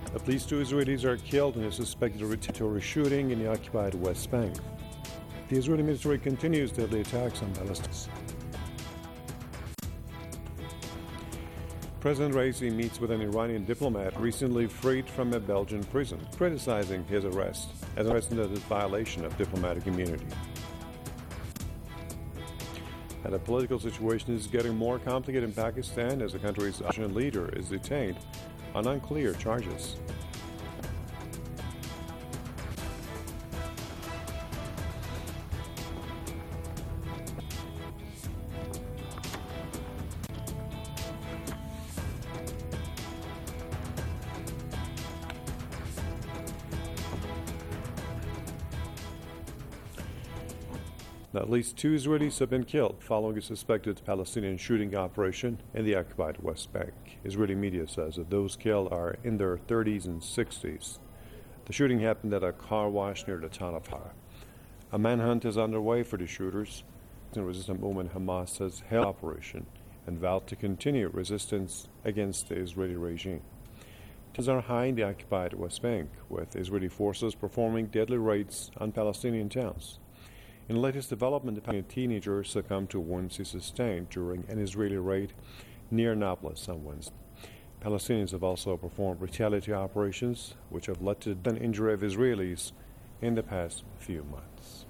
At least 2 Israelis are killed in a suspected retaliatory shooting in the occupied West Bank. The Israeli military continues deadly attacks on Palestinians. President Raisi meets with an Iranian diplomat recently freed from a Belgian prison, criticizing his arrest as an unprecedented violation of diplomatic immunity. And the political situation is getting more complicated in Pakistan as the country's opposition leader is detained on unclear charges. At least 2 Israelis have been killed following a suspected Palestinian shooting operation in the occupied West Bank. Israeli media says that those killed are in their 30s and 60s. The shooting happened at a car wash near the town of Har. A manhunt is underway for the shooters. The resistance movement Hamas has held the operation and vowed to continue resistance against the Israeli regime. Tensions are high in the occupied West Bank, with Israeli forces performing deadly raids on Palestinian towns. In the latest development, the Palestinian teenager succumbed to wounds he sustained during an Israeli raid near Nablus on Wednesday. Palestinians have also performed retaliatory operations, which have led to the death and injury of Israelis in the past few months.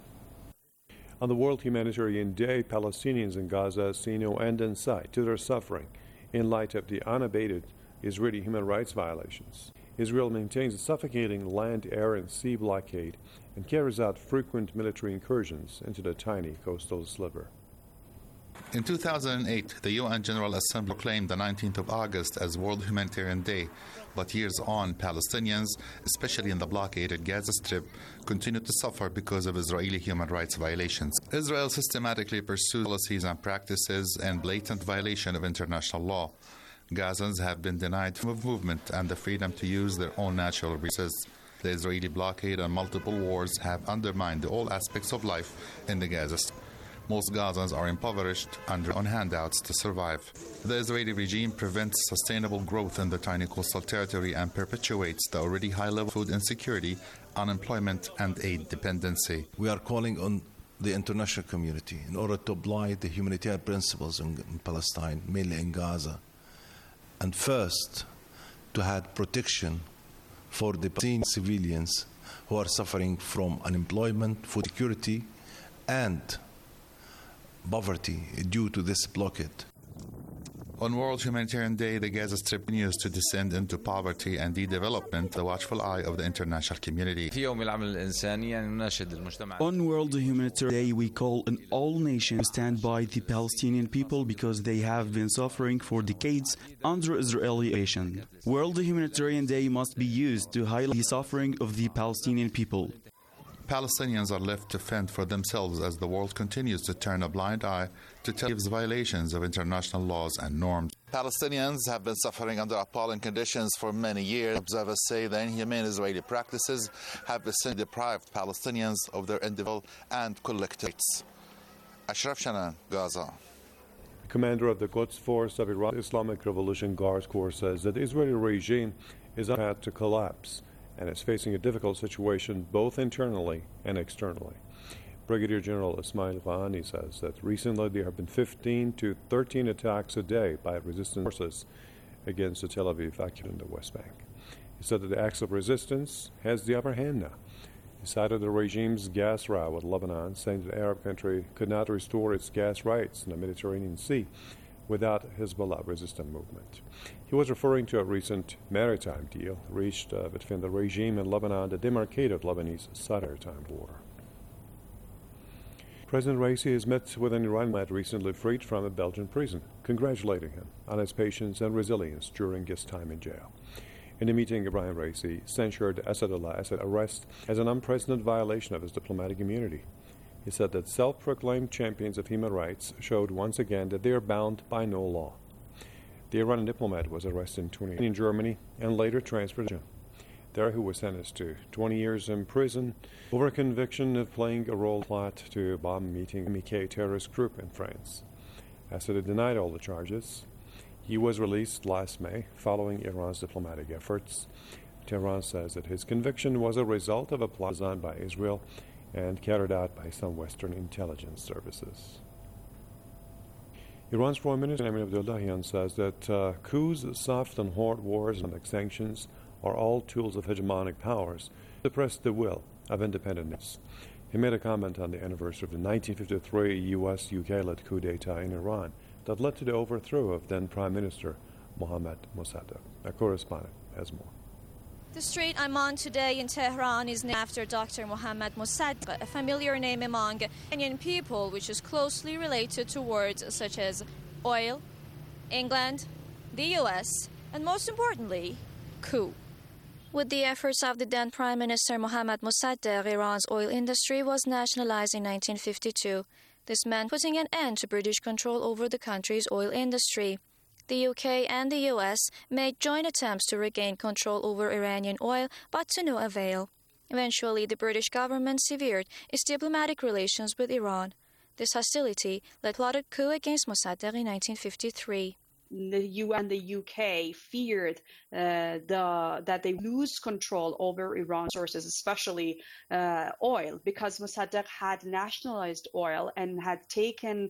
On the World Humanitarian Day, Palestinians in Gaza see no end in sight to their suffering in light of the unabated Israeli human rights violations. Israel maintains a suffocating land, air, and sea blockade and carries out frequent military incursions into the tiny coastal sliver. In 2008, the UN General Assembly proclaimed the 19th of August as World Humanitarian Day, but years on, Palestinians, especially in the blockaded Gaza Strip, continue to suffer because of Israeli human rights violations. Israel systematically pursues policies and practices and blatant violation of international law. Gazans have been denied freedom of movement and the freedom to use their own natural resources. The Israeli blockade and multiple wars have undermined all aspects of life in the Gaza Strip. Most Gazans are impoverished and on handouts to survive. The Israeli regime prevents sustainable growth in the tiny coastal territory and perpetuates the already high level of food insecurity, unemployment, and aid dependency. We are calling on the international community in order to apply the humanitarian principles in Palestine, mainly in Gaza, and first to have protection for the Palestinian civilians who are suffering from unemployment, food security, and poverty due to this blockade. On World Humanitarian Day, the Gaza Strip continues to descend into poverty and de-development, the watchful eye of the international community. On World Humanitarian Day, we call on all nations to stand by the Palestinian people because they have been suffering for decades under Israeli occupation. World Humanitarian Day must be used to highlight the suffering of the Palestinian people. Palestinians are left to fend for themselves as the world continues to turn a blind eye to Tel Aviv's violations of international laws and norms. Palestinians have been suffering under appalling conditions for many years. Observers say the inhumane Israeli practices have essentially deprived Palestinians of their individual and collective rights. Ashraf Shanan, Gaza. The commander of the Quds Force of Iran's Islamic Revolution Guard Corps says that the Israeli regime is on a path to collapse and is facing a difficult situation both internally and externally. Brigadier General Ismail Vahani says that recently there have been 15 to 13 attacks a day by resistance forces against the Tel Aviv occupation in the West Bank. He said that the acts of resistance has the upper hand now. He cited the regime's gas row with Lebanon, saying that the Arab country could not restore its gas rights in the Mediterranean Sea without Hezbollah resistance movement. He was referring to a recent maritime deal reached between the regime and Lebanon that demarcated Lebanese-Saudi maritime border. President Raisi has met with an Iranian diplomat recently freed from a Belgian prison, congratulating him on his patience and resilience during his time in jail. In the meeting, Ibrahim Raisi censured Asadullah Assad's arrest as an unprecedented violation of his diplomatic immunity. He said that self-proclaimed champions of human rights showed once again that they are bound by no law. The Iranian diplomat was arrested in 2018 in Germany and later transferred to Belgium. There he was sentenced to 20 years in prison over a conviction of playing a role in a plot to bomb a meeting MK terrorist group in France. Assad denied all the charges. He was released last May following Iran's diplomatic efforts. Tehran says that his conviction was a result of a plot designed by Israel and carried out by some Western intelligence services. Iran's Foreign Minister Amir Abdullahian says that coups, soft and hard wars, and sanctions are all tools of hegemonic powers to suppress the will of independent nations. He made a comment on the anniversary of the 1953 U.S.-UK-led coup d'etat in Iran that led to the overthrow of then Prime Minister Mohammad Mossadegh. Our correspondent has more. The street I'm on today in Tehran is named after Dr. Mohammad Mossadegh, a familiar name among Iranian people, which is closely related to words such as oil, England, the U.S., and most importantly, coup. With the efforts of the then Prime Minister Mohammad Mossadegh, Iran's oil industry was nationalized in 1952. This meant putting an end to British control over the country's oil industry. The UK and the US made joint attempts to regain control over Iranian oil, but to no avail. Eventually, the British government severed its diplomatic relations with Iran. This hostility led to a plotted coup against Mossadegh in 1953. The UN and the UK feared that they lose control over Iran sources, especially oil, because Mossadegh had nationalized oil and had taken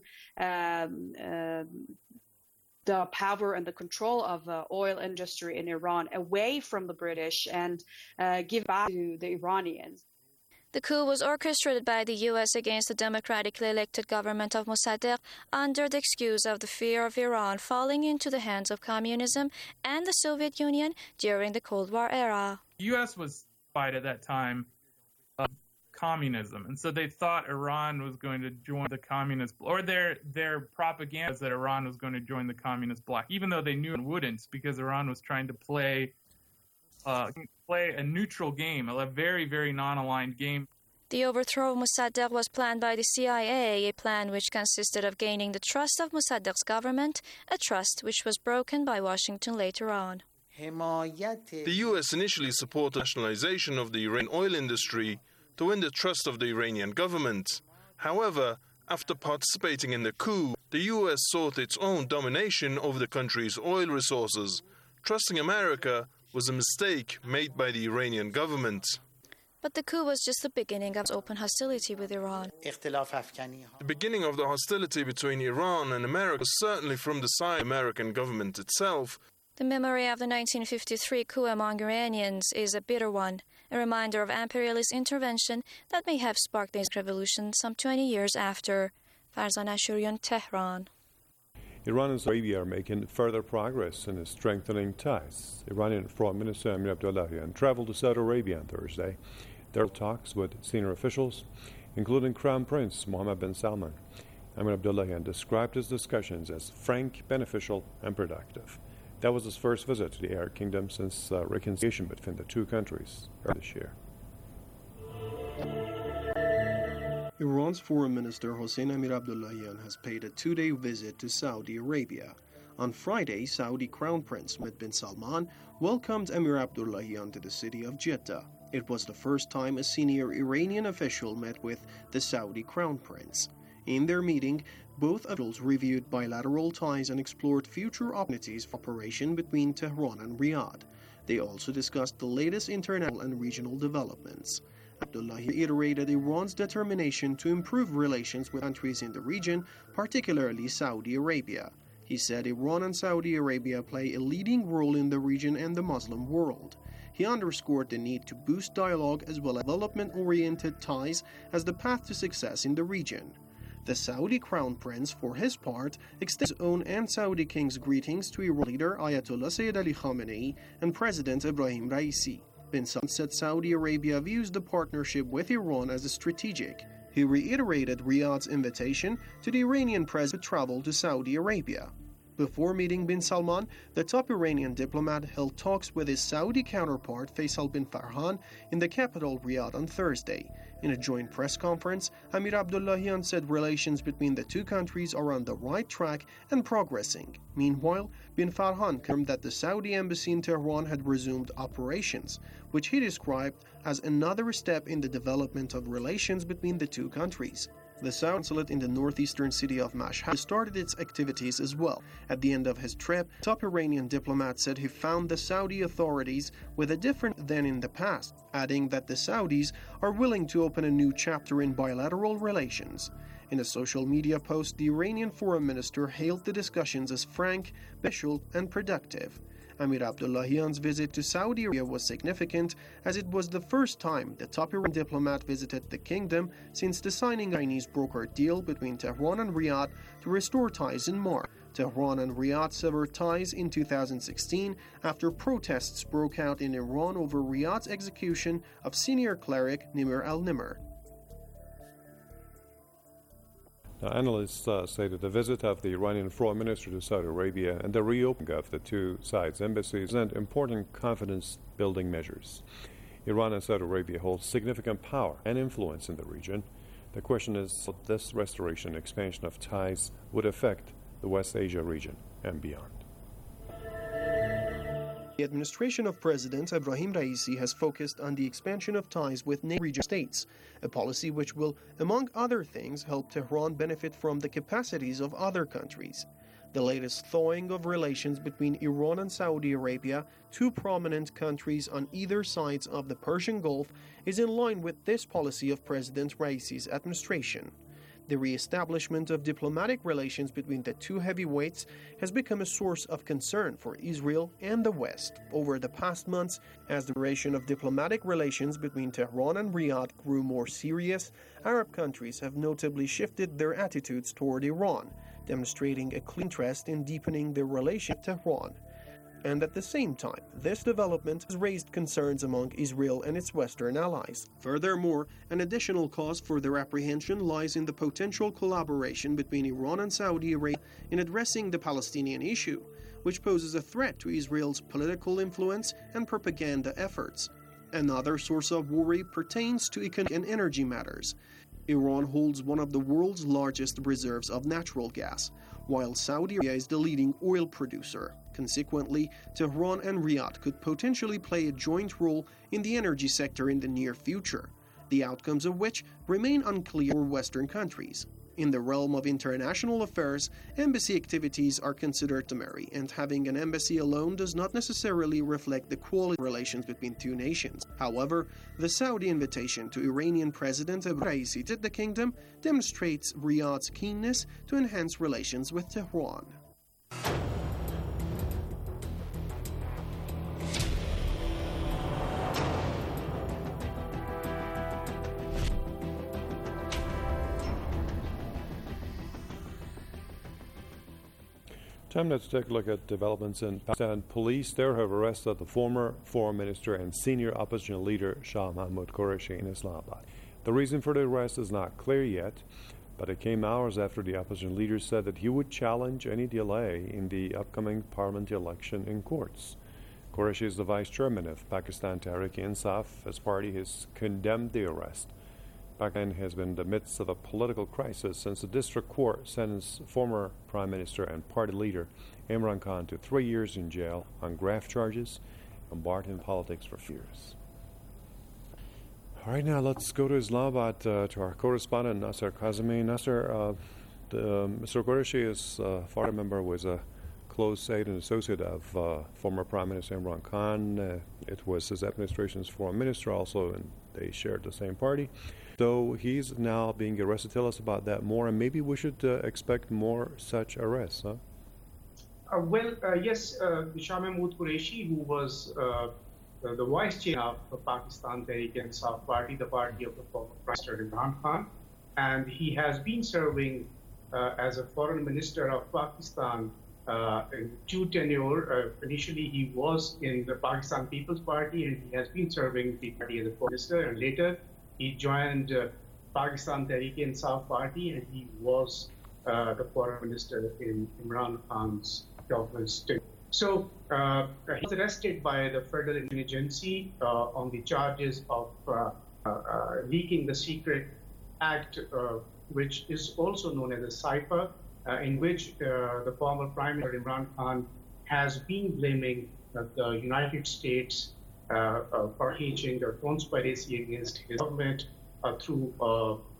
the power and the control of the oil industry in Iran away from the British and give back to the Iranians. The coup was orchestrated by the U.S. against the democratically elected government of Mossadegh under the excuse of the fear of Iran falling into the hands of communism and the Soviet Union during the Cold War era. The U.S. was fight at that time of communism, and so they thought Iran was going to join the communist, or their propaganda was that Iran was going to join the communist bloc, even though they knew it wouldn't, because Iran was trying to play a neutral game, a very, very non-aligned game. The overthrow of Mossadegh was planned by the CIA, a plan which consisted of gaining the trust of Mossadegh's government, a trust which was broken by Washington later on. The U.S. initially supported nationalization of the Iranian oil industry to win the trust of the Iranian government. However, after participating in the coup, the U.S. sought its own domination over the country's oil resources. Trusting America was a mistake made by the Iranian government. But the coup was just the beginning of open hostility with Iran. The beginning of the hostility between Iran and America was certainly from the side of the American government itself. The memory of the 1953 coup among Iranians is a bitter one, a reminder of imperialist intervention that may have sparked the revolution some 20 years after. Farzan Ashurian, Tehran. Iran and Saudi Arabia are making further progress in strengthening ties. Iranian Foreign Minister Amir Abdullahian traveled to Saudi Arabia on Thursday. There were talks with senior officials, including Crown Prince Mohammed bin Salman. Amir Abdullahian described his discussions as frank, beneficial, and productive. That was his first visit to the Arab Kingdom since reconciliation between the two countries earlier this year. Iran's Foreign Minister Hossein Amir Abdullahian has paid a two-day visit to Saudi Arabia. On Friday, Saudi Crown Prince Mohammed bin Salman welcomed Amir Abdullahian to the city of Jeddah. It was the first time a senior Iranian official met with the Saudi Crown Prince. In their meeting, both officials reviewed bilateral ties and explored future opportunities for cooperation between Tehran and Riyadh. They also discussed the latest international and regional developments. Abdullahi reiterated Iran's determination to improve relations with countries in the region, particularly Saudi Arabia. He said Iran and Saudi Arabia play a leading role in the region and the Muslim world. He underscored the need to boost dialogue as well as development-oriented ties as the path to success in the region. The Saudi Crown Prince, for his part, extends his own and Saudi King's greetings to Iran leader Ayatollah Sayyid Ali Khamenei and President Ibrahim Raisi. Bin Salman said Saudi Arabia views the partnership with Iran as strategic. He reiterated Riyadh's invitation to the Iranian president to travel to Saudi Arabia. Before meeting bin Salman, the top Iranian diplomat held talks with his Saudi counterpart Faisal bin Farhan in the capital Riyadh on Thursday. In a joint press conference, Amir Abdullahian said relations between the two countries are on the right track and progressing. Meanwhile, bin Farhan confirmed that the Saudi embassy in Tehran had resumed operations, which he described as another step in the development of relations between the two countries. The Saudi consulate in the northeastern city of Mashhad started its activities as well. At the end of his trip, top Iranian diplomat said he found the Saudi authorities with a different than in the past, adding that the Saudis are willing to open a new chapter in bilateral relations. In a social media post, the Iranian foreign minister hailed the discussions as frank, beneficial, and productive. Amir Abdullahian's visit to Saudi Arabia was significant, as it was the first time the top Iranian diplomat visited the kingdom since the signing of a Chinese brokered deal between Tehran and Riyadh to restore ties in March. Tehran and Riyadh severed ties in 2016 after protests broke out in Iran over Riyadh's execution of senior cleric Nimr al-Nimr. Now, analysts say that the visit of the Iranian foreign minister to Saudi Arabia and the reopening of the two sides' embassies present important confidence-building measures. Iran and Saudi Arabia hold significant power and influence in the region. The question is how this restoration and expansion of ties would affect the West Asia region and beyond. The administration of President Ebrahim Raisi has focused on the expansion of ties with neighboring regional states, a policy which will, among other things, help Tehran benefit from the capacities of other countries. The latest thawing of relations between Iran and Saudi Arabia, two prominent countries on either sides of the Persian Gulf, is in line with this policy of President Raisi's administration. The re-establishment of diplomatic relations between the two heavyweights has become a source of concern for Israel and the West over the past months. As the duration of diplomatic relations between Tehran and Riyadh grew more serious, Arab countries have notably shifted their attitudes toward Iran, demonstrating a clear interest in deepening their relationship with Tehran. And at the same time, this development has raised concerns among Israel and its Western allies. Furthermore, an additional cause for their apprehension lies in the potential collaboration between Iran and Saudi Arabia in addressing the Palestinian issue, which poses a threat to Israel's political influence and propaganda efforts. Another source of worry pertains to economic and energy matters. Iran holds one of the world's largest reserves of natural gas, while Saudi Arabia is the leading oil producer. Consequently, Tehran and Riyadh could potentially play a joint role in the energy sector in the near future, the outcomes of which remain unclear for Western countries. In the realm of international affairs, embassy activities are considered customary, and having an embassy alone does not necessarily reflect the quality of relations between two nations. However, the Saudi invitation to Iranian President Ebrahim Raisi to the kingdom demonstrates Riyadh's keenness to enhance relations with Tehran. Time now to take a look at developments in Pakistan. Police there have arrested the former foreign minister and senior opposition leader Shah Mahmood Qureshi in Islamabad. The reason for the arrest is not clear yet, but it came hours after the opposition leader said that he would challenge any delay in the upcoming parliamentary election in courts. Qureshi is the vice chairman of Pakistan Tehreek-e-Insaf. His party has condemned the arrest. Pakistan has been in the midst of a political crisis since the district court sentenced former prime minister and party leader Imran Khan to 3 years in jail on graft charges and barred him politics for years. All right, now let's go to Islamabad to our correspondent Nasser Kazemi. Nasser, Mr. Qureshi is a party member, was a close aide and associate of former Prime Minister Imran Khan. It was his administration's foreign minister also, and they shared the same party. So he's now being arrested. Tell us about that more, and maybe we should expect more such arrests, huh? Yes, Shah Mahmood Qureshi, who was the vice chair of the Pakistan Tehreek-e-Insaf party, the party of the former Prime Minister Imran Khan, and he has been serving as a foreign minister of Pakistan in two tenure. Initially, he was in the Pakistan People's Party, and he has been serving the party as a foreign minister, and later he joined Pakistan Tehreek-e-Insaf party, and he was the foreign minister in Imran Khan's government. So he was arrested by the Federal Intelligence Agency on the charges of leaking the Secret Act, which is also known as a cipher, in which the former Prime Minister Imran Khan has been blaming the United States for hatching a conspiracy against his government through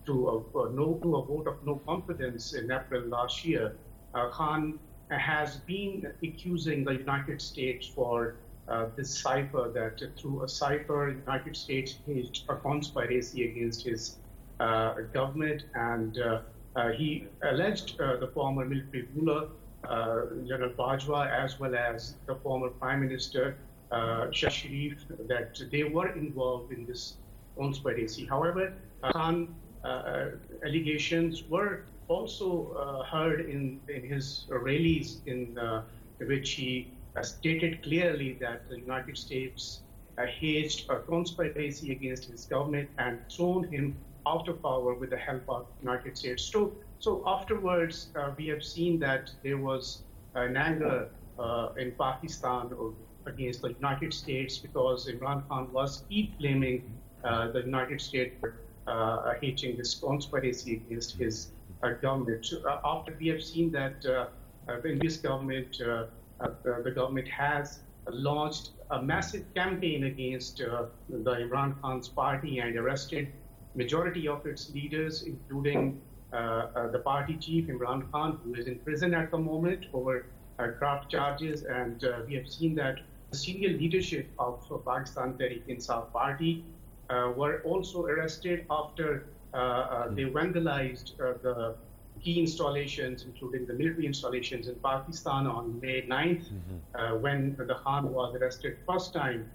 to a vote of no confidence in April last year, Khan has been accusing the United States for this cipher, that through a cipher, the United States staged a conspiracy against his government, and he alleged the former military ruler, General Bajwa, as well as the former Prime Minister, Shah Sharif, that they were involved in this conspiracy. However, Khan allegations were also heard in his rallies, in which he stated clearly that the United States staged a conspiracy against his government and thrown him out of power with the help of the United States. So afterwards, we have seen that there was an anger in Pakistan against the United States, because Imran Khan was keep blaming the United States for hatching this conspiracy against his government. After we have seen that in this government, the government has launched a massive campaign against the Imran Khan's party and arrested majority of its leaders, including the party chief, Imran Khan, who is in prison at the moment over graft charges. And we have seen that the senior leadership of Pakistan Tehreek-e-Insaf party were also arrested after they vandalized the key installations, including the military installations in Pakistan on May 9th, when the Khan was arrested first time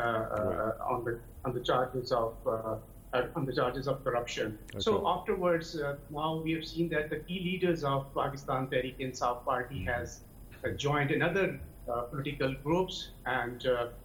on the charges of corruption. Okay. So afterwards, now we have seen that the key leaders of Pakistan Tehreek-e-Insaf party has joined another political groups, and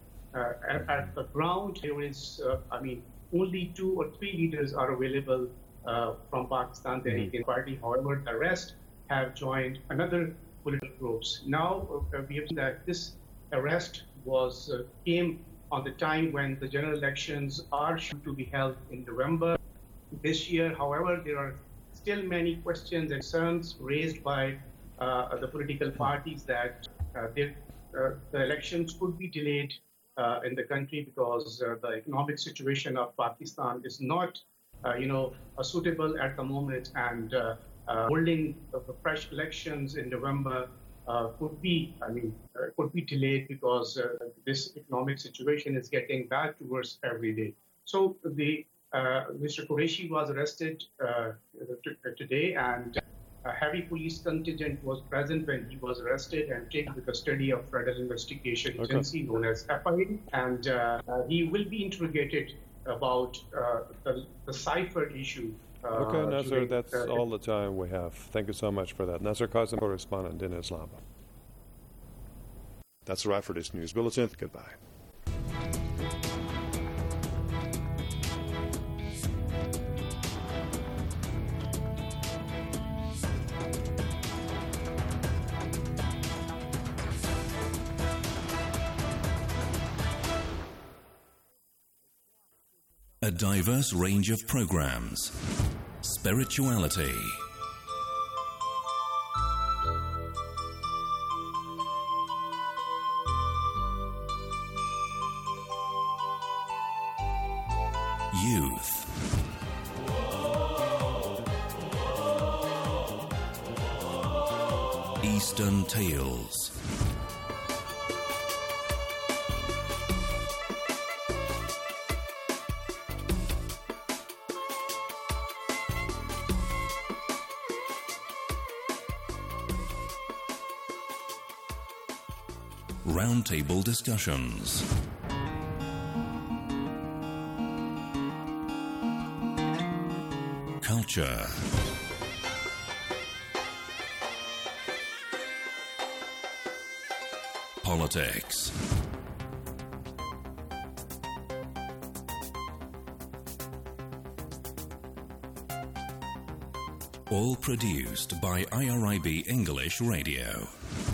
at the ground there is, only 2 or 3 leaders are available from Pakistan Tehreek-e-Insaf party. However, the rest have joined another political groups. Now we have seen that this arrest came on the time when the general elections are to be held in November this year. However, there are still many questions and concerns raised by the political parties that the elections could be delayed in the country, because the economic situation of Pakistan is not, suitable at the moment, and holding the fresh elections in November could be delayed, because this economic situation is getting bad worse every day. So Mr. Qureshi was arrested today, and a heavy police contingent was present when he was arrested and taken to custody of Federal Investigation Agency known as FIA, and he will be interrogated about the cipher issue. Okay, Nasser, that's all the time we have. Thank you so much for that. Nasser Qasim, correspondent in Islamabad. That's a wrap for this news bulletin. Goodbye. A diverse range of programs. Spirituality. Youth. Eastern Tales. Roundtable discussions. Culture. Politics. All produced by IRIB English Radio.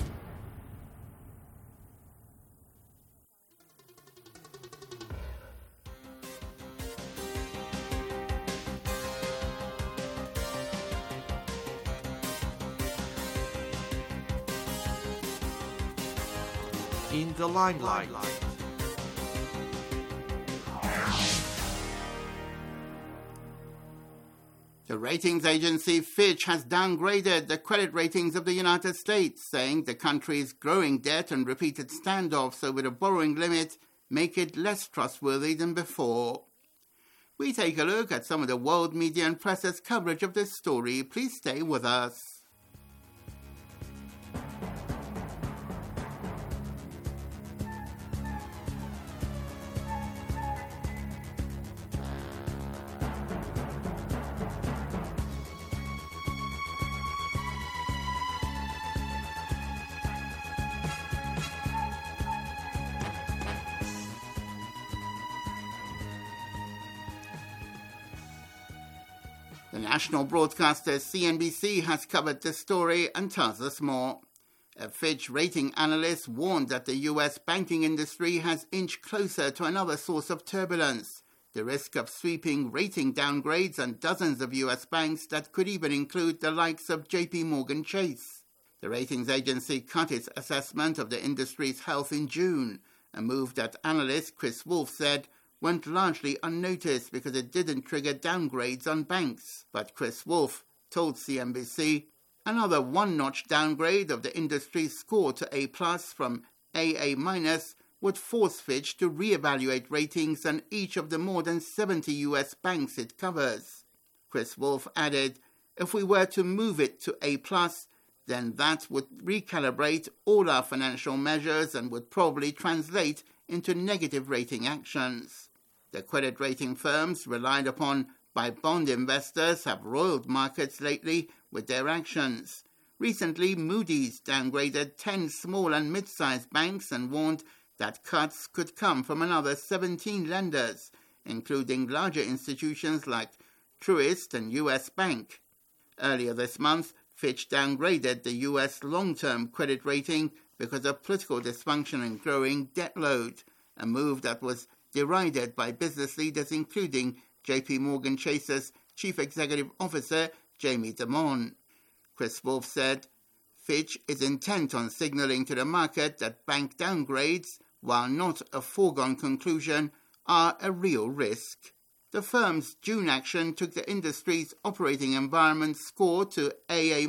In the limelight. ratings agency Fitch has downgraded the credit ratings of the United States, saying the country's growing debt and repeated standoffs over the borrowing limit make it less trustworthy than before. We take a look at some of the world media and press's coverage of this story. Please stay with us. The national broadcaster CNBC has covered this story and tells us more. A Fitch rating analyst warned that the U.S. banking industry has inched closer to another source of turbulence, the risk of sweeping rating downgrades on dozens of U.S. banks that could even include the likes of J.P. Morgan Chase. The ratings agency cut its assessment of the industry's health in June, a move that analyst Chris Wolf said went largely unnoticed because it didn't trigger downgrades on banks. But Chris Wolf told CNBC another one-notch downgrade of the industry's score to A+ from AA- would force Fitch to reevaluate ratings on each of the more than 70 U.S. banks it covers. Chris Wolf added, if we were to move it to A+, then that would recalibrate all our financial measures and would probably translate into negative rating actions. The credit rating firms relied upon by bond investors have roiled markets lately with their actions. Recently, Moody's downgraded 10 small and mid-sized banks and warned that cuts could come from another 17 lenders, including larger institutions like Truist and U.S. Bank. Earlier this month, Fitch downgraded the U.S. long-term credit rating because of political dysfunction and growing debt load, a move that was derided by business leaders including J.P. Morgan Chase's Chief Executive Officer Jamie Dimon. Chris Wolf said, Fitch is intent on signaling to the market that bank downgrades, while not a foregone conclusion, are a real risk. The firm's June action took the industry's operating environment score to AA-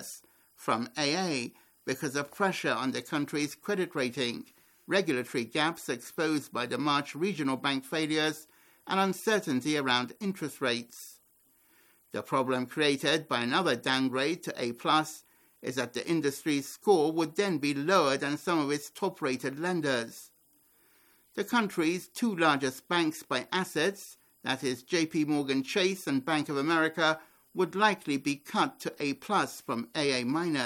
from AA because of pressure on the country's credit rating, regulatory gaps exposed by the March regional bank failures, and uncertainty around interest rates. The problem created by another downgrade to A+ is that the industry's score would then be lower than some of its top-rated lenders. The country's two largest banks by assets, that is J.P. Morgan Chase and Bank of America, would likely be cut to A+ from AA-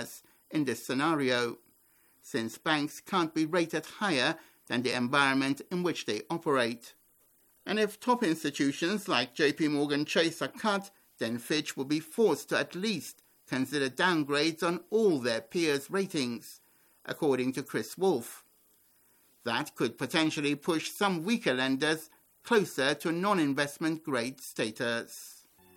in this scenario, since banks can't be rated higher than the environment in which they operate. And if top institutions like J.P. Morgan Chase are cut, then Fitch will be forced to at least consider downgrades on all their peers' ratings, according to Chris Wolf. That could potentially push some weaker lenders closer to non-investment grade status.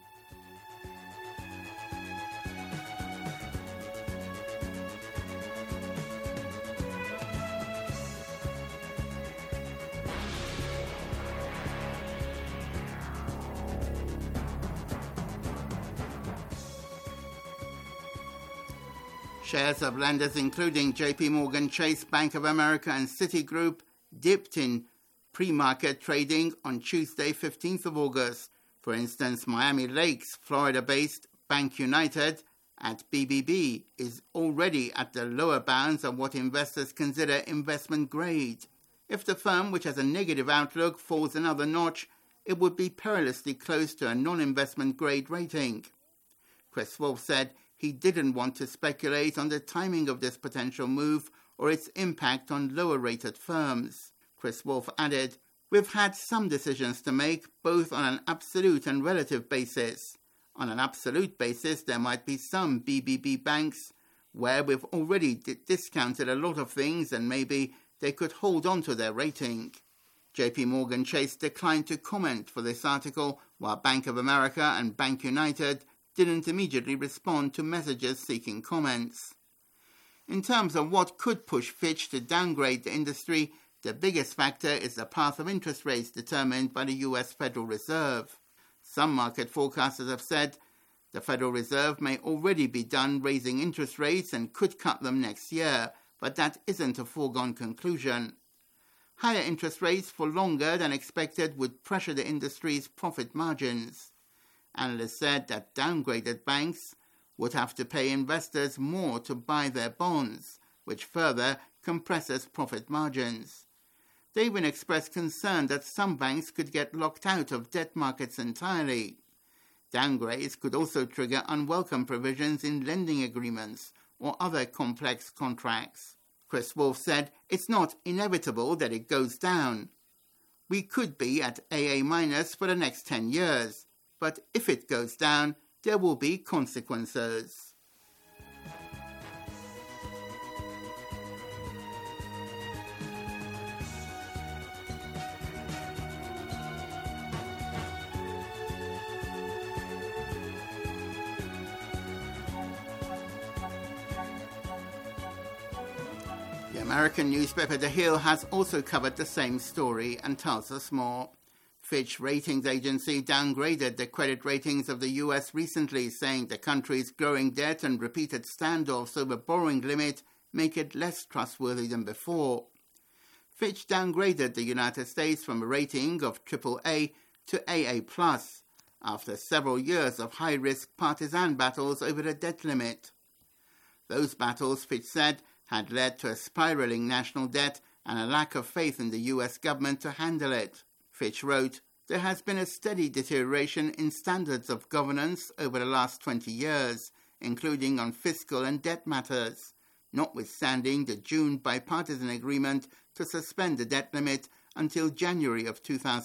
Shares of lenders including J.P. Morgan Chase, Bank of America and Citigroup dipped in pre-market trading on Tuesday, 15th of August. For instance, Miami Lakes, Florida-based Bank United at BBB is already at the lower bounds of what investors consider investment grade. If the firm, which has a negative outlook, falls another notch, it would be perilously close to a non-investment grade rating. Chris Wolf said he didn't want to speculate on the timing of this potential move or its impact on lower-rated firms. Chris Wolf added, we've had some decisions to make, both on an absolute and relative basis. On an absolute basis, there might be some BBB banks where we've already discounted a lot of things and maybe they could hold on to their rating. J.P. Morgan Chase declined to comment for this article, while Bank of America and Bank United didn't immediately respond to messages seeking comments. In terms of what could push Fitch to downgrade the industry, the biggest factor is the path of interest rates determined by the U.S. Federal Reserve. Some market forecasters have said The Federal Reserve may already be done raising interest rates and could cut them next year, but that isn't a foregone conclusion. Higher interest rates for longer than expected would pressure the industry's profit margins. Analysts said that downgraded banks would have to pay investors more to buy their bonds, which further compresses profit margins. They even expressed concern that some banks could get locked out of debt markets entirely. Downgrades could also trigger unwelcome provisions in lending agreements or other complex contracts. Chris Wolf said it's not inevitable that it goes down. We could be at AA- for the next 10 years, but if it goes down, there will be consequences. The American newspaper The Hill has also covered the same story and tells us more. Fitch Ratings agency downgraded the credit ratings of the U.S. recently, saying the country's growing debt and repeated standoffs over borrowing limit make it less trustworthy than before. Fitch downgraded the United States from a rating of AAA to AA+, after several years of high-risk partisan battles over the debt limit. Those battles, Fitch said, had led to a spiraling national debt and a lack of faith in the U.S. government to handle it. Fitch wrote, "There has been a steady deterioration in standards of governance over the last 20 years, including on fiscal and debt matters, notwithstanding the June bipartisan agreement to suspend the debt limit until January of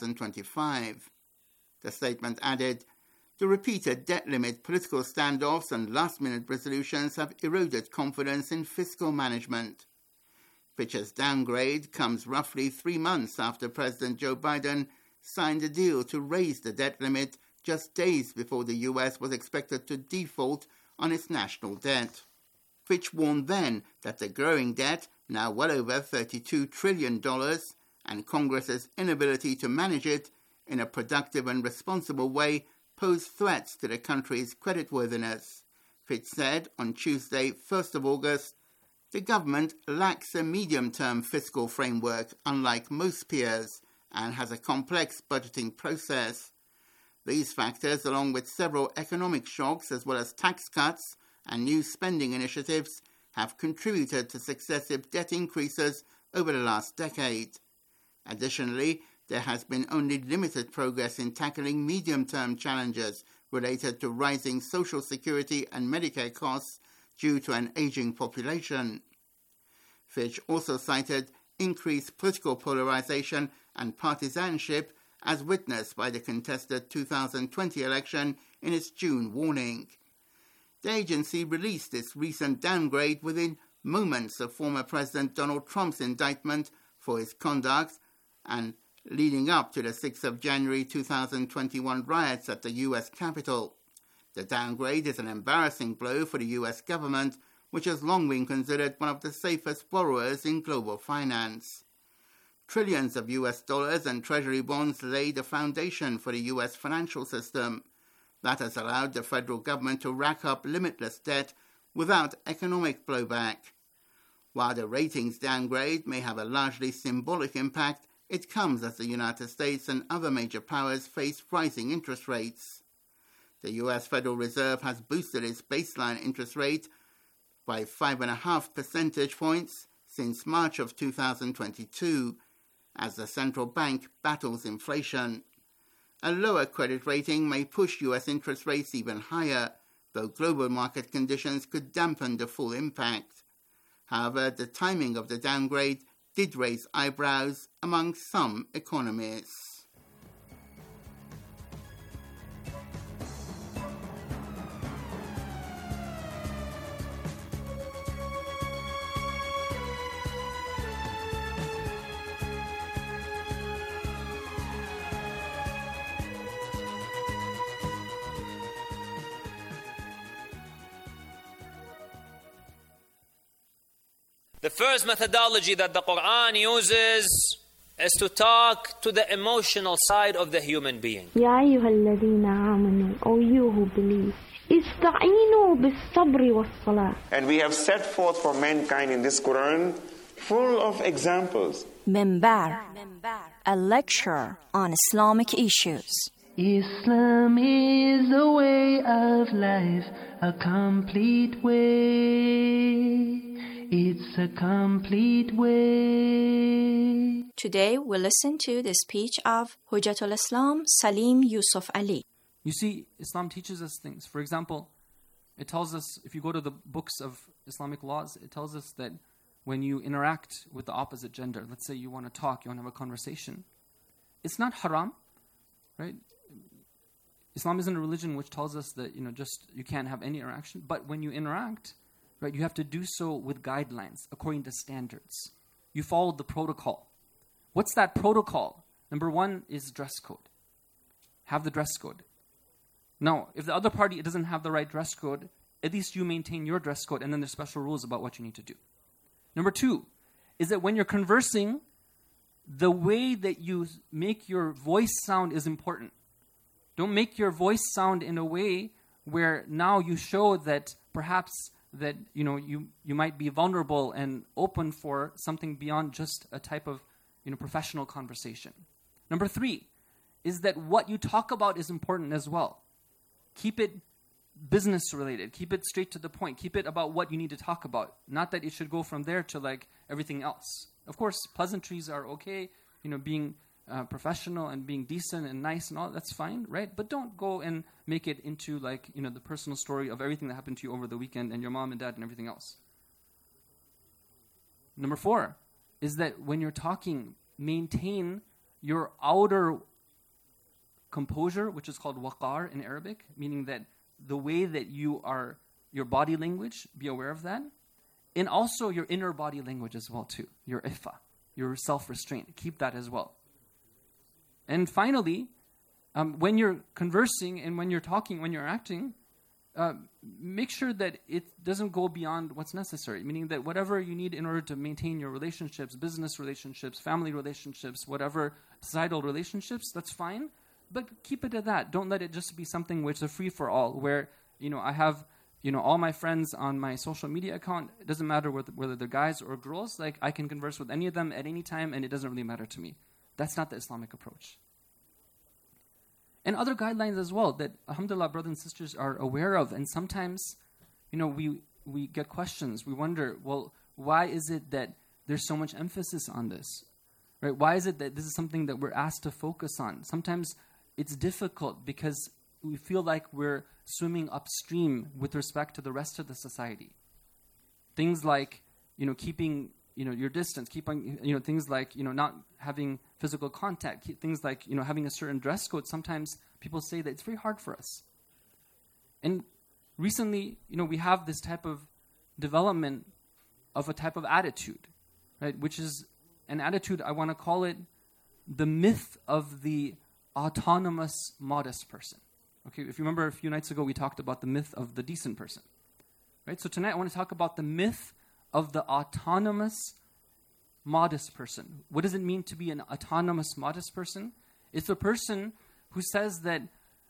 2025. The statement added, "The repeated debt limit political standoffs and last-minute resolutions have eroded confidence in fiscal management." Fitch's downgrade comes roughly 3 months after President Joe Biden signed a deal to raise the debt limit just days before the U.S. was expected to default on its national debt. Fitch warned then that the growing debt, now well over $32 trillion, and Congress's inability to manage it in a productive and responsible way pose threats to the country's creditworthiness. Fitch said on Tuesday, 1st of August, "The government lacks a medium-term fiscal framework, unlike most peers, and has a complex budgeting process. These factors, along with several economic shocks as well as tax cuts and new spending initiatives, have contributed to successive debt increases over the last decade. Additionally, there has been only limited progress in tackling medium-term challenges related to rising Social Security and Medicare costs due to an aging population." Fitch also cited increased political polarization and partisanship as witnessed by the contested 2020 election in its June warning. The agency released its recent downgrade within moments of former President Donald Trump's indictment for his conduct and leading up to the 6th of January 2021 riots at the U.S. Capitol. The downgrade is an embarrassing blow for the U.S. government, which has long been considered one of the safest borrowers in global finance. Trillions of U.S. dollars and Treasury bonds lay the foundation for the U.S. financial system. That has allowed the federal government to rack up limitless debt without economic blowback. While the ratings downgrade may have a largely symbolic impact, it comes as the United States and other major powers face rising interest rates. The U.S. Federal Reserve has boosted its baseline interest rate by 5.5 percentage points since March of 2022, as the central bank battles inflation. A lower credit rating may push U.S. interest rates even higher, though global market conditions could dampen the full impact. However, the timing of the downgrade did raise eyebrows among some economists. The first methodology that the Quran uses is to talk to the emotional side of the human being. Ya ayyuhalladhina amanu, O you who believe, استعينوا بالصبر والصلاة. And we have set forth for mankind in this Quran full of examples. Minbar, a lecture on Islamic issues. Islam is a way of life, a complete way. It's a complete way. Today we listen to the speech of Hujjatul Islam Salim Yusuf Ali. You see, Islam teaches us things. For example, it tells us, if you go to the books of Islamic laws, it tells us that when you interact with the opposite gender, let's say you want to talk, you want to have a conversation, it's not haram, right? Islam isn't a religion which tells us that, just you can't have any interaction. But when you interact, right, you have to do so with guidelines, according to standards. You follow the protocol. What's that protocol? Number one is dress code. Have the dress code. Now, if the other party doesn't have the right dress code, at least you maintain your dress code, and then there's special rules about what you need to do. Number two is that when you're conversing, the way that you make your voice sound is important. Don't make your voice sound in a way where now you show that perhaps that you might be vulnerable and open for something beyond just a type of professional conversation. Number three is that what you talk about is important as well. Keep it business related. Keep it straight to the point. Keep it about what you need to talk about. Not that it should go from there to like everything else. Of course, pleasantries are okay. Being professional and being decent and nice and all, that's fine, right? But don't go and make it into like, the personal story of everything that happened to you over the weekend and your mom and dad and everything else. Number four is that when you're talking, maintain your outer composure, which is called waqar in Arabic, meaning that the way that you are, your body language, be aware of that. And also your inner body language as well too, your iffa, your self-restraint. Keep that as well. And finally, when you're conversing and when you're talking, when you're acting, make sure that it doesn't go beyond what's necessary, meaning that whatever you need in order to maintain your relationships, business relationships, family relationships, whatever societal relationships, that's fine, but keep it at that. Don't let it just be something which is a free-for-all, where, I have, all my friends on my social media account. It doesn't matter whether they're guys or girls, like I can converse with any of them at any time and it doesn't really matter to me. That's not the Islamic approach. And other guidelines as well that, alhamdulillah, brothers and sisters are aware of. And sometimes, we get questions. We wonder, well, why is it that there's so much emphasis on this? Right? Why is it that this is something that we're asked to focus on? Sometimes it's difficult because we feel like we're swimming upstream with respect to the rest of the society. Things like, keeping your distance, keeping, things like, not having physical contact, things like, having a certain dress code. Sometimes people say that it's very hard for us. And recently, we have this type of development of a type of attitude, right? Which is an attitude, I want to call it the myth of the autonomous, modest person. Okay, if you remember a few nights ago, we talked about the myth of the decent person, right? So tonight I want to talk about the myth of the autonomous, modest person. What does it mean to be an autonomous, modest person? It's a person who says that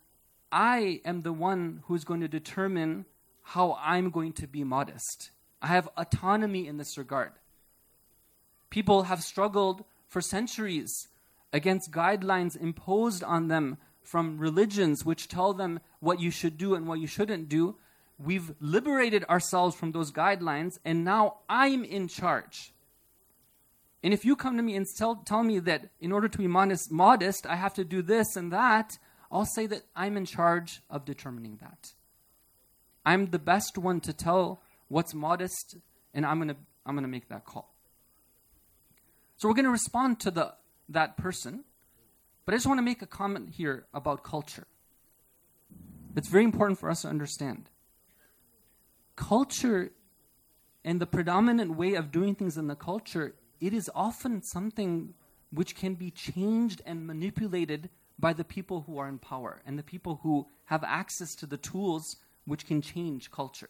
I am the one who's going to determine how I'm going to be modest. I have autonomy in this regard. People have struggled for centuries against guidelines imposed on them from religions which tell them what you should do and what you shouldn't do. We've liberated ourselves from those guidelines, and now I'm in charge. And if you come to me and tell me that in order to be modest, I have to do this and that, I'll say that I'm in charge of determining that. I'm the best one to tell what's modest, and I'm gonna make that call. So we're going to respond to that person, but I just want to make a comment here about culture. It's very important for us to understand. Culture and the predominant way of doing things in the culture, it is often something which can be changed and manipulated by the people who are in power and the people who have access to the tools which can change culture.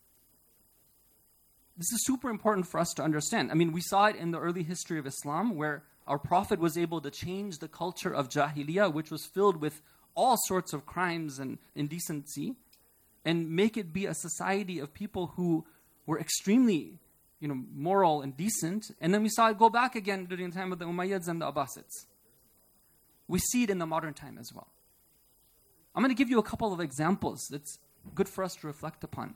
This is super important for us to understand. I mean, we saw it in the early history of Islam, where our Prophet was able to change the culture of Jahiliyyah, which was filled with all sorts of crimes and indecency. and make it be a society of people who were extremely, moral and decent. And then we saw it go back again during the time of the Umayyads and the Abbasids. We see it in the modern time as well. I'm going to give you a couple of examples that's good for us to reflect upon.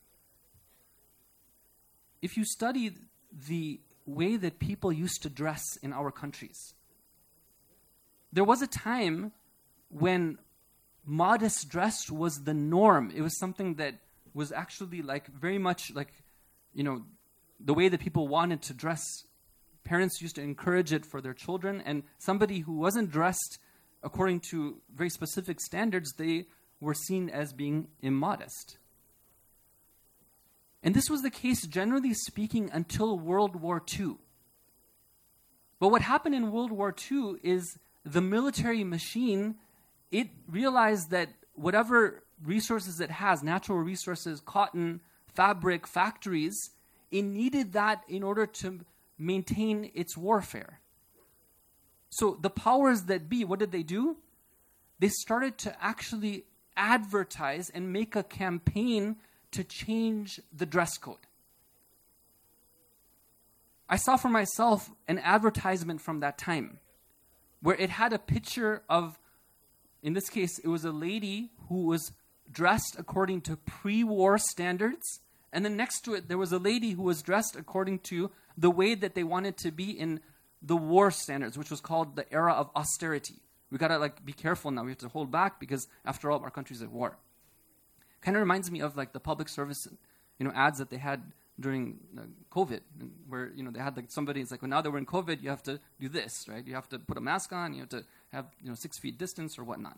If you study the way that people used to dress in our countries, there was a time when modest dress was the norm. It was something that was actually very much the way that people wanted to dress. Parents used to encourage it for their children, and somebody who wasn't dressed according to very specific standards, they were seen as being immodest. And this was the case, generally speaking, until World War II. But what happened in World War II is the military machine, it realized that whatever resources it has, natural resources, cotton, fabric, factories, it needed that in order to maintain its warfare. So the powers that be, what did they do? They started to actually advertise and make a campaign to change the dress code. I saw for myself an advertisement from that time where it had a picture of, in this case, it was a lady who was dressed according to pre-war standards, and then next to it there was a lady who was dressed according to the way that they wanted to be in the war standards, which was called the era of austerity. We gotta be careful now. We have to hold back because after all, our country's at war. Kind of reminds me of the public service, ads that they had during COVID, where they had somebody. It's well, now that we're in COVID, you have to do this, right? You have to put a mask on. You have to have 6 feet distance or whatnot.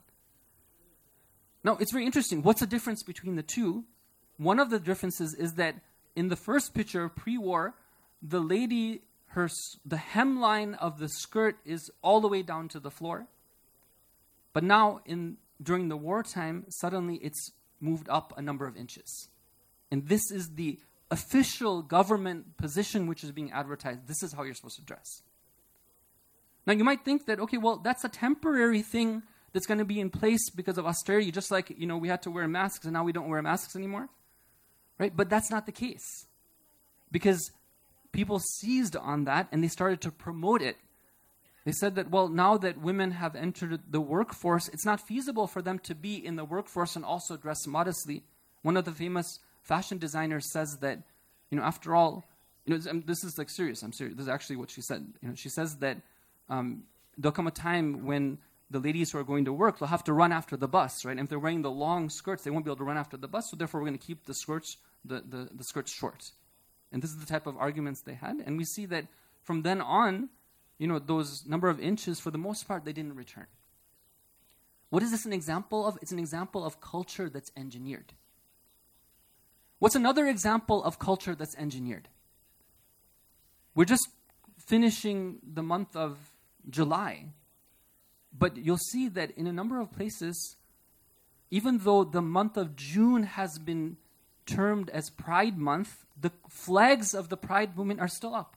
Now it's very interesting. What's the difference between the two? One of the differences is that in the first picture, pre-war, the lady, the hemline of the skirt is all the way down to the floor. But now, during the wartime, suddenly it's moved up a number of inches. And this is the official government position which is being advertised. This is how you're supposed to dress. Now you might think that, okay, well, that's a temporary thing that's going to be in place because of austerity, just like, we had to wear masks and now we don't wear masks anymore. Right? But that's not the case. Because people seized on that and they started to promote it. They said that, well, now that women have entered the workforce, it's not feasible for them to be in the workforce and also dress modestly. One of the famous fashion designers says that, after all, this is serious. I'm serious. This is actually what she said. She says that there'll come a time when the ladies who are going to work, they'll have to run after the bus, right? And if they're wearing the long skirts, they won't be able to run after the bus. So therefore, we're going to keep the skirts, the skirts short. And this is the type of arguments they had. And we see that from then on, those number of inches, for the most part, they didn't return. What is this an example of? It's an example of culture that's engineered. What's another example of culture that's engineered? We're just finishing the month of July, but you'll see that in a number of places, even though the month of June has been termed as Pride Month, the flags of the Pride movement are still up.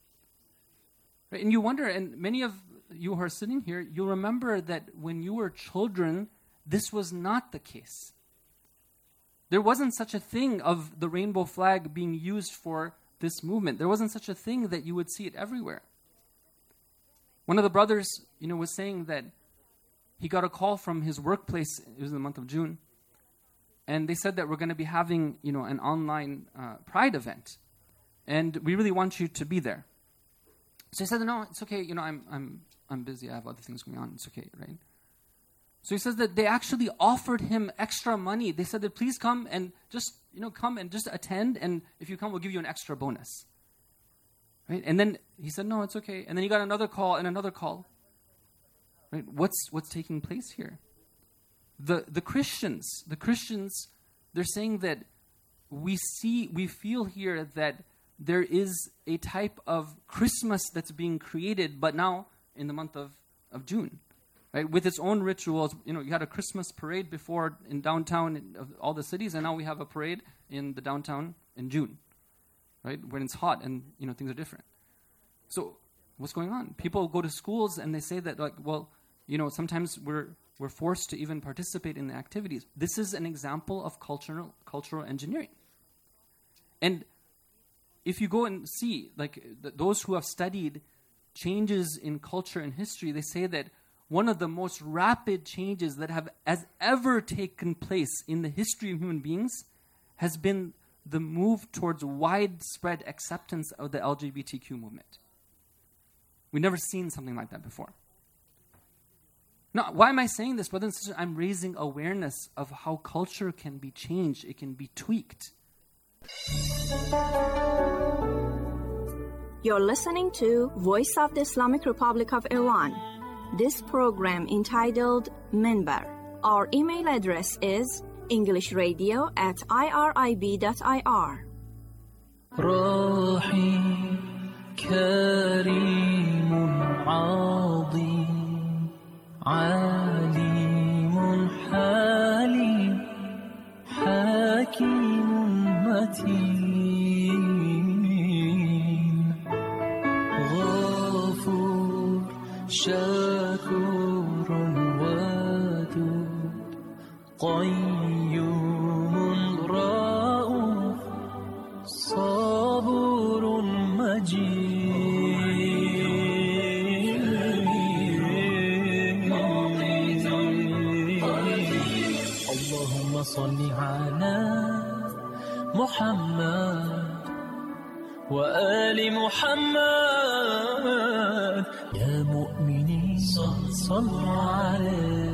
Right? And you wonder, and many of you who are sitting here, you'll remember that when you were children, this was not the case. There wasn't such a thing of the rainbow flag being used for this movement. There wasn't such a thing that you would see it everywhere. One of the brothers, was saying that he got a call from his workplace. It was in the month of June. And they said that we're going to be having, an online Pride event. And we really want you to be there. So he said, no, it's okay. I'm busy. I have other things going on. It's okay, right? So he says that they actually offered him extra money. They said that please come and just, come and just attend. And if you come, we'll give you an extra bonus. Right? And then he said, no, it's okay. And then he got another call and another call. Right? What's taking place here? The Christians, they're saying that we feel here that there is a type of Christmas that's being created, but now in the month of June, right? With its own rituals. You had a Christmas parade before in downtown of all the cities, and now we have a parade in the downtown in June, right? When it's hot and, things are different. So what's going on? People go to schools and they say that, sometimes we're We're forced to even participate in the activities. This is an example of cultural engineering. And if you go and see, like those who have studied changes in culture and history, they say that one of the most rapid changes that has ever taken place in the history of human beings has been the move towards widespread acceptance of the LGBTQ movement. We've never seen something like that before. Now, why am I saying this, brothers and sisters? I'm raising awareness of how culture can be changed. It can be tweaked. You're listening to Voice of the Islamic Republic of Iran. This program entitled Minbar. Our email address is englishradio@irib.ir. روحي كريم عظيم عليم حليم حكيم متين غفور شكور ودود قيوم رؤوف صبور مجيد اللهم صل على محمد وآل محمد يا مؤمنين صلوا عليه.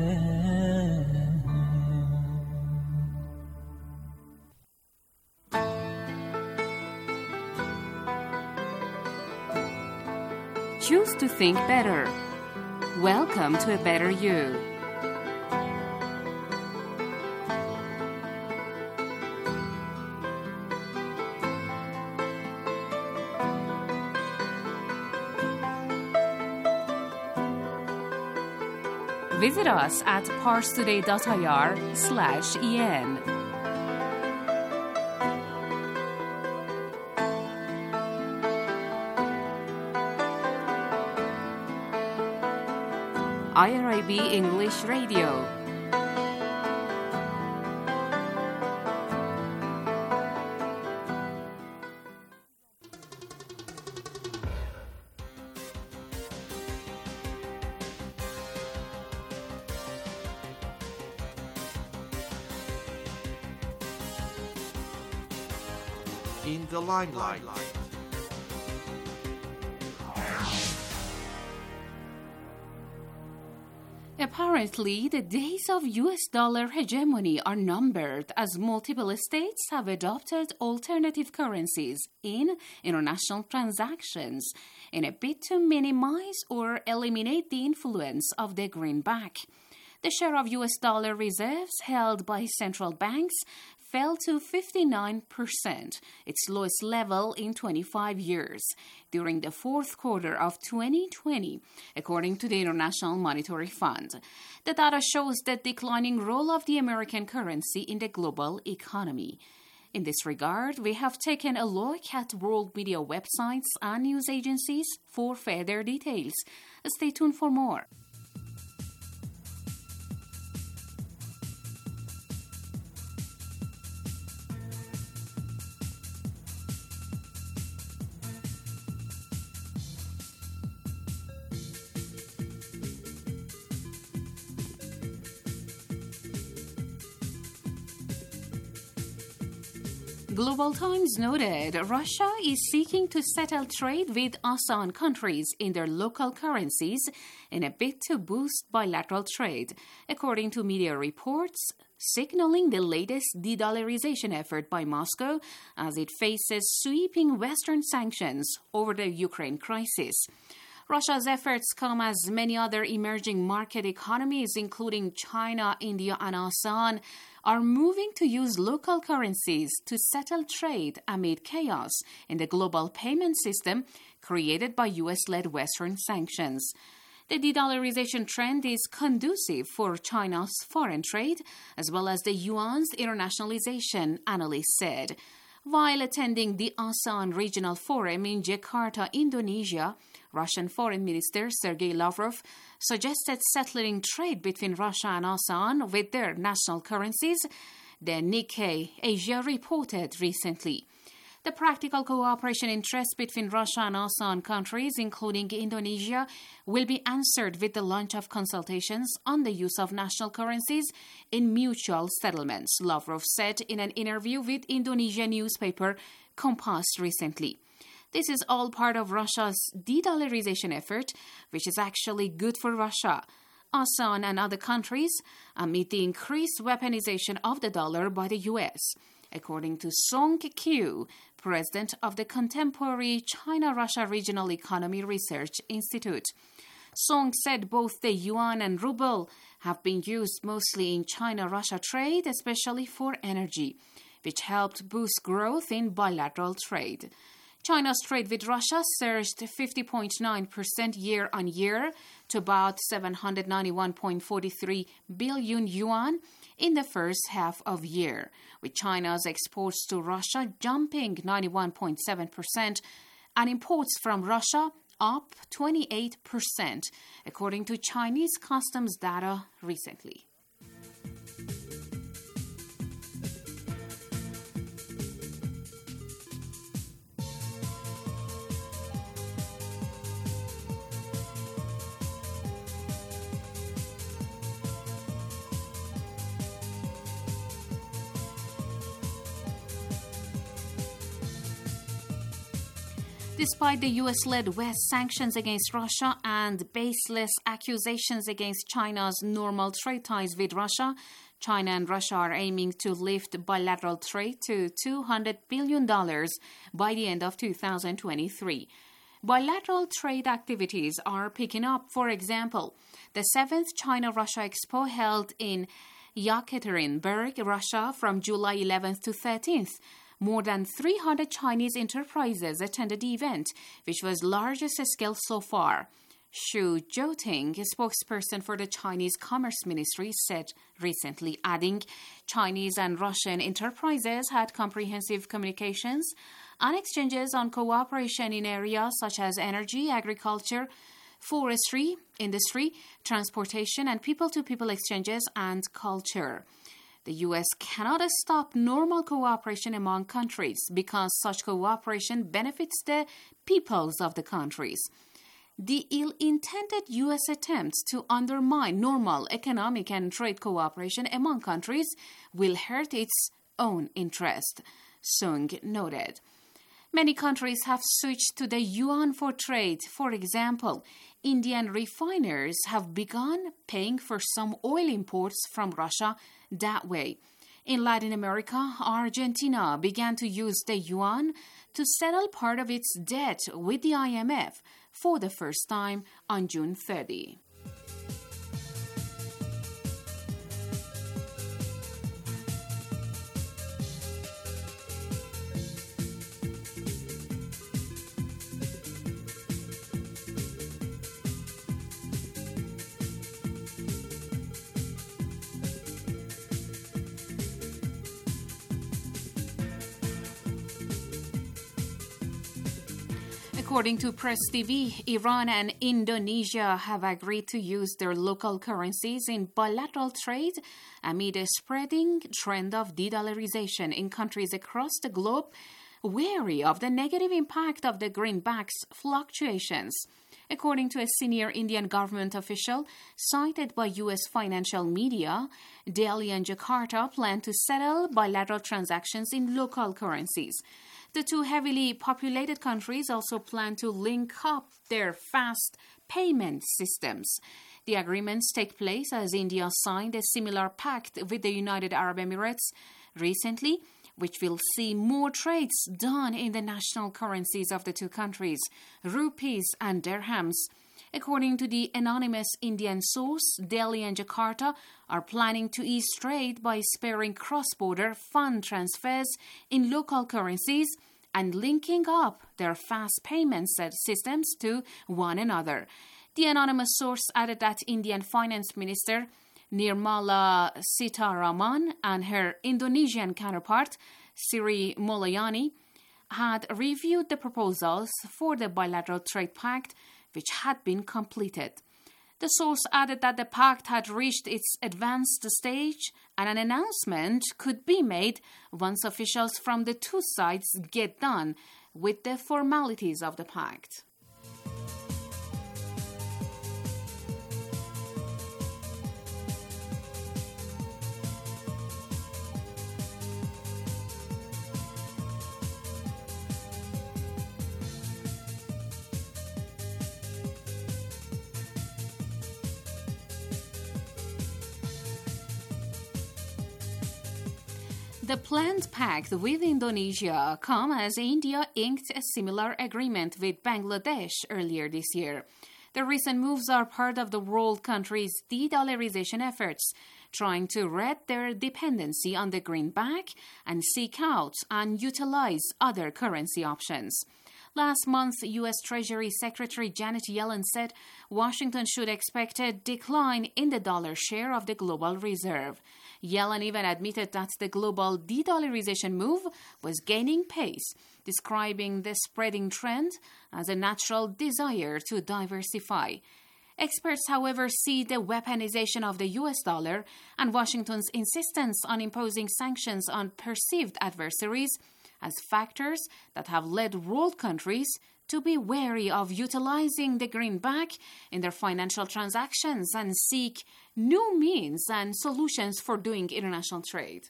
Choose to think better. Welcome to a better you. Visit us at parstoday.ir/en. IRIB English Radio. In the limelight. Apparently, the days of US dollar hegemony are numbered as multiple states have adopted alternative currencies in international transactions in a bid to minimize or eliminate the influence of the greenback. The share of US dollar reserves held by central banks fell to 59%, its lowest level in 25 years, during the fourth quarter of 2020, according to the International Monetary Fund. The data shows the declining role of the American currency in the global economy. In this regard, we have taken a look at world media websites and news agencies for further details. Stay tuned for more. Global Times noted Russia is seeking to settle trade with ASEAN countries in their local currencies in a bid to boost bilateral trade, according to media reports, signaling the latest de-dollarization effort by Moscow as it faces sweeping Western sanctions over the Ukraine crisis. Russia's efforts come as many other emerging market economies, including China, India, and ASEAN, are moving to use local currencies to settle trade amid chaos in the global payment system created by US-led Western sanctions. The de-dollarization trend is conducive for China's foreign trade, as well as the yuan's internationalization, analysts said. While attending the ASEAN Regional Forum in Jakarta, Indonesia, Russian Foreign Minister Sergei Lavrov suggested settling trade between Russia and ASEAN with their national currencies, the Nikkei Asia reported recently. The practical cooperation interests between Russia and ASEAN countries, including Indonesia, will be answered with the launch of consultations on the use of national currencies in mutual settlements, Lavrov said in an interview with Indonesian newspaper Kompas recently. This is all part of Russia's de-dollarization effort, which is actually good for Russia, ASEAN and other countries amid the increased weaponization of the dollar by the U.S., according to Song Kyu, president of the Contemporary China-Russia Regional Economy Research Institute. Song said both the yuan and ruble have been used mostly in China-Russia trade, especially for energy, which helped boost growth in bilateral trade. China's trade with Russia surged 50.9% year-on-year to about 791.43 billion yuan in the first half of year, with China's exports to Russia jumping 91.7% and imports from Russia up 28%, according to Chinese customs data recently. Despite the US-led West sanctions against Russia and baseless accusations against China's normal trade ties with Russia, China and Russia are aiming to lift bilateral trade to $200 billion by the end of 2023. Bilateral trade activities are picking up. For example, the 7th China-Russia Expo held in Yekaterinburg, Russia from July 11th to 13th. More than 300 Chinese enterprises attended the event, which was largest scale so far. Xu Zhouting, a spokesperson for the Chinese Commerce Ministry, said recently, adding, Chinese and Russian enterprises had comprehensive communications and exchanges on cooperation in areas such as energy, agriculture, forestry, industry, transportation, and people-to-people exchanges and culture. The U.S. cannot stop normal cooperation among countries because such cooperation benefits the peoples of the countries. The ill-intended U.S. attempts to undermine normal economic and trade cooperation among countries will hurt its own interest, Sung noted. Many countries have switched to the yuan for trade. For example, Indian refiners have begun paying for some oil imports from Russia that way. In Latin America, Argentina began to use the yuan to settle part of its debt with the IMF for the first time on June 30. According to Press TV, Iran and Indonesia have agreed to use their local currencies in bilateral trade amid a spreading trend of de-dollarization in countries across the globe, wary of the negative impact of the greenback's fluctuations. According to a senior Indian government official cited by U.S. financial media, Delhi and Jakarta plan to settle bilateral transactions in local currencies. The two heavily populated countries also plan to link up their fast payment systems. The agreements take place as India signed a similar pact with the United Arab Emirates recently, which will see more trades done in the national currencies of the two countries, rupees and dirhams. According to the anonymous Indian source, Delhi and Jakarta are planning to ease trade by sparing cross-border fund transfers in local currencies and linking up their fast payment systems to one another. The anonymous source added that Indian Finance Minister Nirmala Sitharaman and her Indonesian counterpart Siri Molayani, had reviewed the proposals for the bilateral trade pact, which had been completed. The source added that the pact had reached its advanced stage and an announcement could be made once officials from the two sides get done with the formalities of the pact. The planned pact with Indonesia come as India inked a similar agreement with Bangladesh earlier this year. The recent moves are part of the world countries' de-dollarization efforts, trying to rid their dependency on the greenback and seek out and utilize other currency options. Last month, U.S. Treasury Secretary Janet Yellen said Washington should expect a decline in the dollar share of the global reserve. Yellen even admitted that the global de-dollarization move was gaining pace, describing the spreading trend as a natural desire to diversify. Experts, however, see the weaponization of the U.S. dollar and Washington's insistence on imposing sanctions on perceived adversaries as factors that have led world countries to be wary of utilizing the greenback in their financial transactions and seek new means and solutions for doing international trade.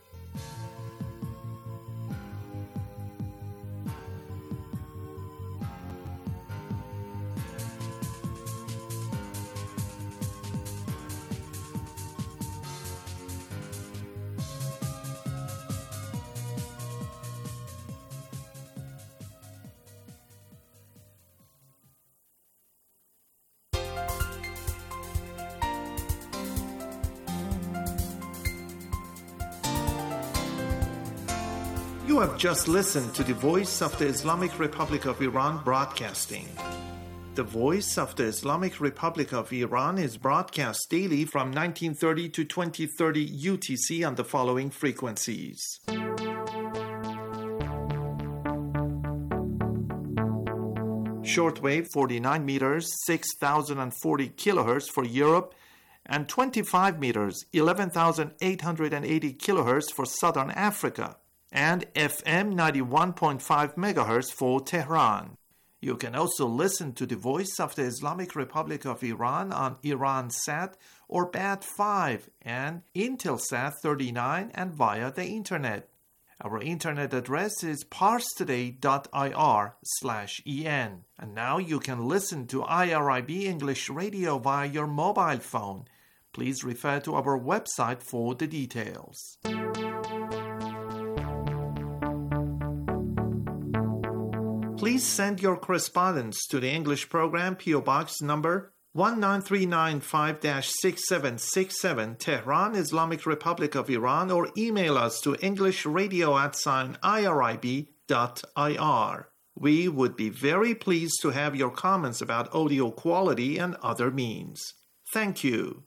You have just listened to the Voice of the Islamic Republic of Iran broadcasting. The Voice of the Islamic Republic of Iran is broadcast daily from 1930 to 2030 UTC on the following frequencies. Shortwave 49 meters, 6040 kilohertz for Europe, and 25 meters, 11,880 kilohertz for Southern Africa, and FM 91.5 megahertz for Tehran. You can also listen to the Voice of the Islamic Republic of Iran on Iransat or BAT5 and Intelsat 39 and via the Internet. Our Internet address is parstoday.ir/en. And now you can listen to IRIB English Radio via your mobile phone. Please refer to our website for the details. Please send your correspondence to the English program, P.O. Box number 19395-6767, Tehran, Islamic Republic of Iran, or email us to englishradio@irib.ir. We would be very pleased to have your comments about audio quality and other means. Thank you.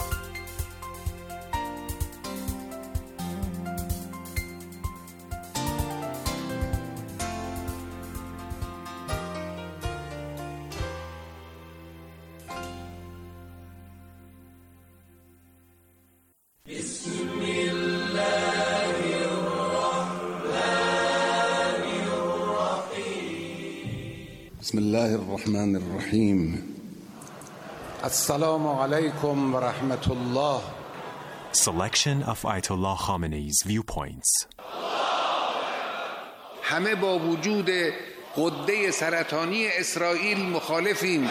بسم الله الرحمن الرحيم السلام عليكم ورحمة الله. Selection of Ayatollah Khamenei's viewpoints. همه با وجود غده سرطانی اسرائیل مخالفیم.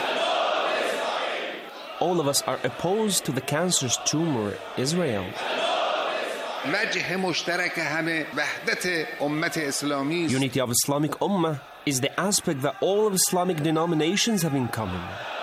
All of us are opposed to the cancerous tumor Israel. وجه مشترک همه وحدت امت اسلامی. Unity of Islamic Ummah is the aspect that all of Islamic denominations have in common.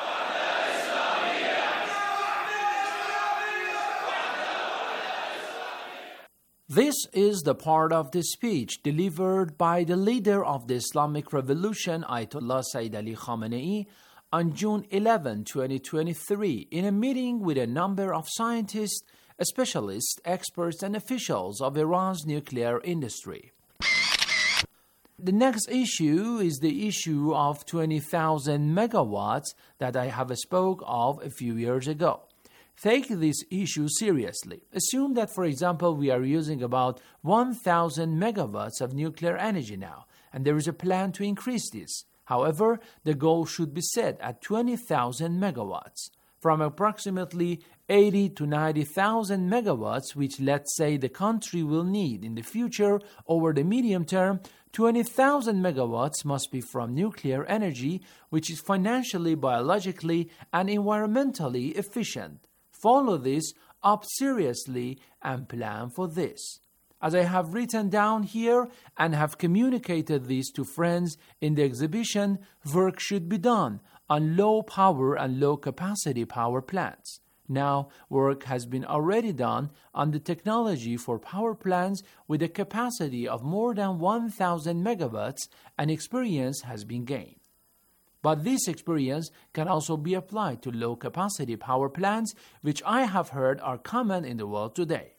This is the part of the speech delivered by the leader of the Islamic Revolution, Ayatollah Sayyid Ali Khamenei, on June 11, 2023, in a meeting with a number of scientists, specialists, experts, and officials of Iran's nuclear industry. The next issue is the issue of 20,000 megawatts that I have spoke of a few years ago. Take this issue seriously. Assume that, for example, we are using about 1,000 megawatts of nuclear energy now, and there is a plan to increase this. However, the goal should be set at 20,000 megawatts. From approximately 80 to 90,000 megawatts, which let's say the country will need in the future over the medium term, 20,000 megawatts must be from nuclear energy, which is financially, biologically, and environmentally efficient. Follow this up seriously and plan for this. As I have written down here and have communicated this to friends in the exhibition, work should be done on low power and low capacity power plants. Now, work has been already done on the technology for power plants with a capacity of more than 1,000 megawatts, and experience has been gained. But this experience can also be applied to low-capacity power plants, which I have heard are common in the world today.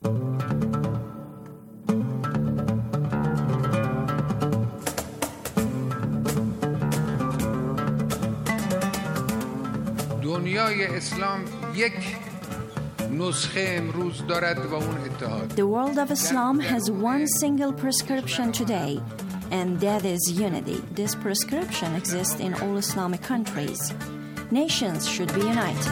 دنیای اسلام یک نسخه امروز دارد و اون اتحاد. The world of Islam has one single prescription today, and that is unity. This prescription exists in all Islamic countries. Nations should be united.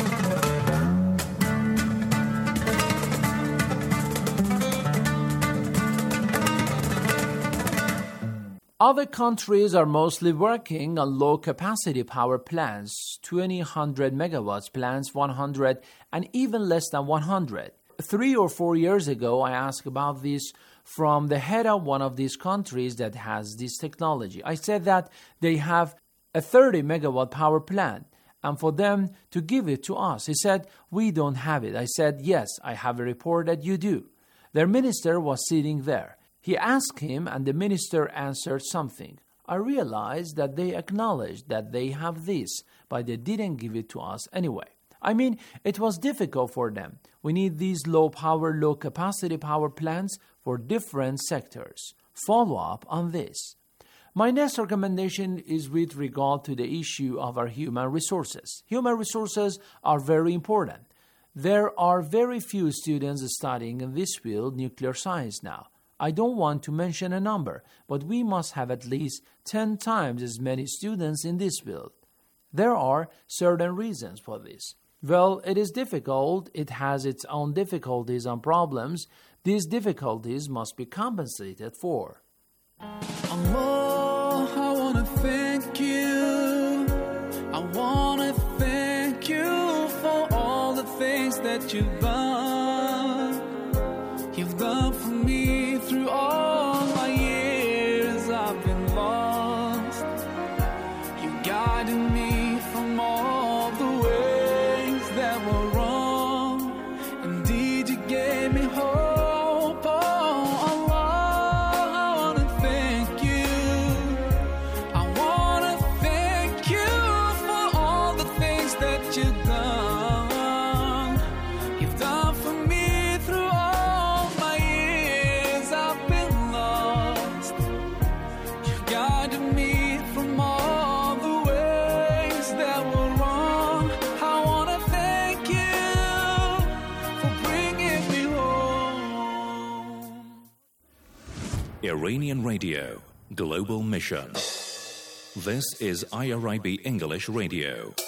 Other countries are mostly working on low-capacity power plants, 200 megawatts plants, 100, and even less than 100. 3 or 4 years ago, I asked about this from the head of one of these countries that has this technology. I said that they have a 30 megawatt power plant, and for them to give it to us. He said, we don't have it. I said, yes, I have a report that you do. Their minister was sitting there. He asked him, and the minister answered something. I realized that they acknowledged that they have this, but they didn't give it to us anyway. I mean, it was difficult for them. We need these low-power, low-capacity power plants for different sectors. Follow up on this. My next recommendation is with regard to the issue of our human resources. Human resources are very important. There are very few students studying in this field, nuclear science now. I don't want to mention a number, but we must have at least 10 times as many students in this field. There are certain reasons for this. Well, it is difficult. It has its own difficulties and problems. These difficulties must be compensated for. Allah, I want to thank you. I want to thank you for all the things that you've done. You've done for me through all my years I've been lost. You guided me from all the ways that were wrong. Indeed, you gave me hope. Oh, Allah, I want to thank you. I want to thank you for all the things that you've done. You've done for me through all my years I've been lost. You guided me from all the ways that were wrong. I want to thank you for bringing me home. Iranian Radio, Global Mission. This is IRIB English Radio.